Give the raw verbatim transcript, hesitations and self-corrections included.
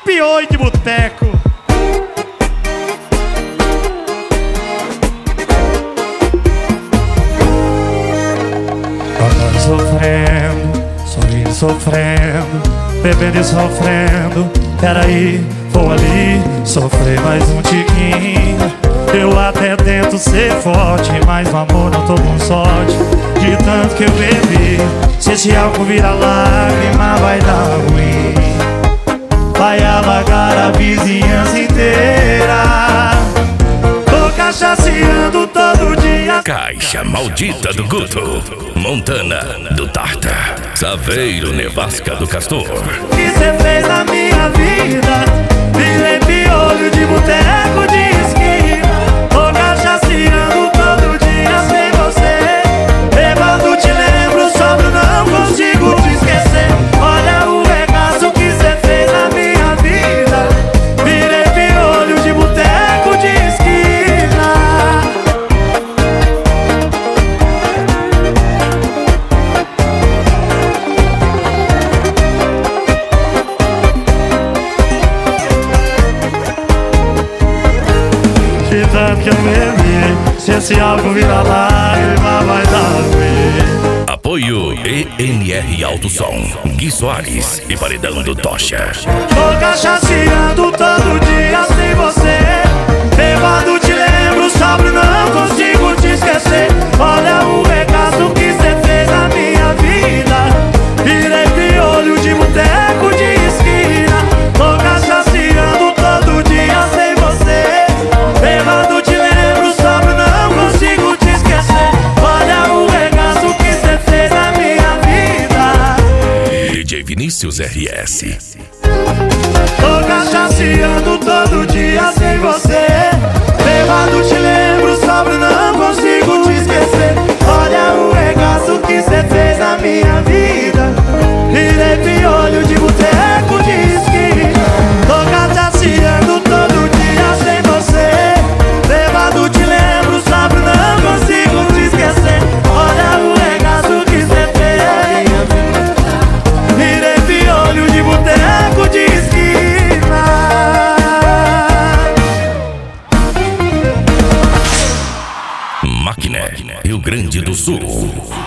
Pioi de boteco. Tocando sofrendo, sorrindo sofrendo, bebendo e sofrendo. Peraí, vou ali sofrer mais um tiquinho. Eu até tento ser forte, mas no amor não tô com sorte. De tanto que eu bebi, se esse álcool vira lágrima vai dar ruim. Vai alagar a vizinhança inteira. Tô cachaceando todo dia. Caixa Maldita do Guto, Montana do Tarta, Saveiro Nevasca do Castor. O que cê fez na minha vida? Virei piolho de boteco de esquina. Tô cachaceando todo dia sem você. Bêbado te lembro, sobro não consigo te esquecer. Olha o regaço que cê fez na minha vida. Virei piolho de boteco de esquina. De tanto que eu bebi, se esse álcool vira lágrima vai dar ruim. Apoio E N R Alto Som, Gui Soares e Paredão do Tocha. Tô cachaceando todo dia sem você. Bêbado te lembro, sobro não consigo te esquecer. Olha o regaço que cê fez na minha vida. Virei piolho de boteco de esquina. Tô cachaceando todo dia sem você. Bêbado te lembro, sobro não consigo te esquecer. Olha o regaço que cê fez na minha vida. D J Vinícius R S. Tô cachaceando todo dia sem você. Bêbado te lembro, sobro não consigo te esquecer. Olha o regaço que cê fez na minha vida. Virei piolho de boteco de esquina. Tô cachaceando todo dia sem você. Bêbado te lembro, sobro não consigo te esquecer. Olha o regaço que cê fez. Virei piolho de boteco de esquina. Maquiné, Rio Grande do Sul.